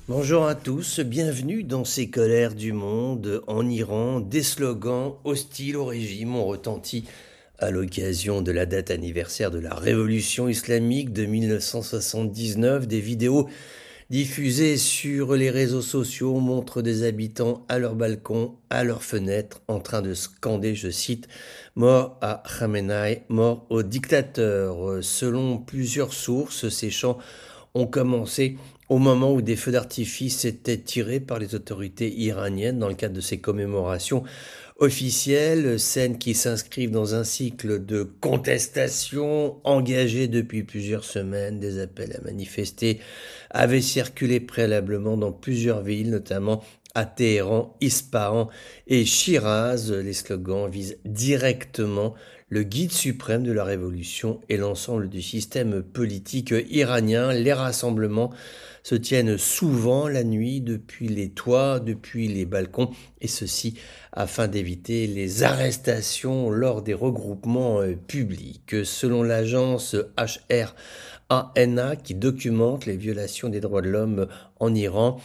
Bonjour à tous, bienvenue dans ces colères du monde. En Iran, des slogans hostiles au régime ont retenti à l'occasion de la date anniversaire de la révolution islamique de 1979. Des vidéos diffusées sur les réseaux sociaux montrent des habitants à leurs balcons, à leurs fenêtres, en train de scander, je cite, mort à Khamenei, mort au dictateur. Selon plusieurs sources, ces chants ont commencé au moment où des feux d'artifice étaient tirés par les autorités iraniennes dans le cadre de ces commémorations officielles, scènes qui s'inscrivent dans un cycle de contestation engagé depuis plusieurs semaines. Des appels à manifester avaient circulé préalablement dans plusieurs villes, notamment à Téhéran, Ispahan et Shiraz. Les slogans visent directement le guide suprême de la révolution et l'ensemble du système politique iranien. Les rassemblements se tiennent souvent la nuit depuis les toits, depuis les balcons, et ceci afin d'éviter les arrestations lors des regroupements publics. Selon l'agence HRANA qui documente les violations des droits de l'homme en Iran,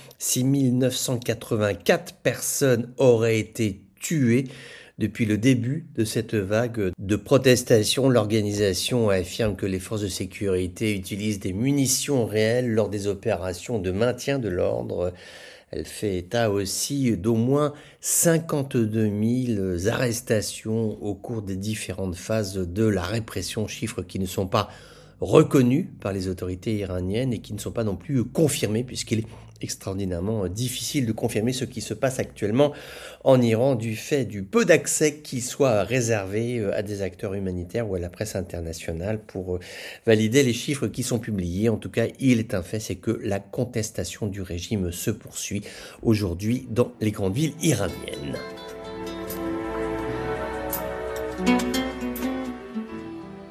6984 personnes auraient été tuées depuis le début de cette vague de protestation. L'organisation affirme que les forces de sécurité utilisent des munitions réelles lors des opérations de maintien de l'ordre. Elle fait état aussi d'au moins 52 000 arrestations au cours des différentes phases de la répression, chiffres qui ne sont pas reconnus par les autorités iraniennes et qui ne sont pas non plus confirmés, puisqu'il est extraordinairement difficile de confirmer ce qui se passe actuellement en Iran du fait du peu d'accès qui soit réservé à des acteurs humanitaires ou à la presse internationale pour valider les chiffres qui sont publiés. En tout cas, il est un fait, c'est que la contestation du régime se poursuit aujourd'hui dans les grandes villes iraniennes.